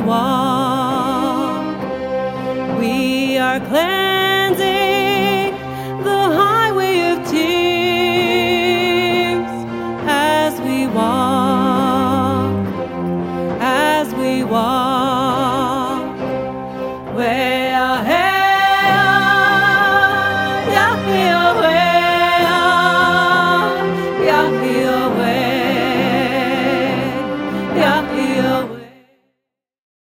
walk. We are cleansing the highway of tears as we walk.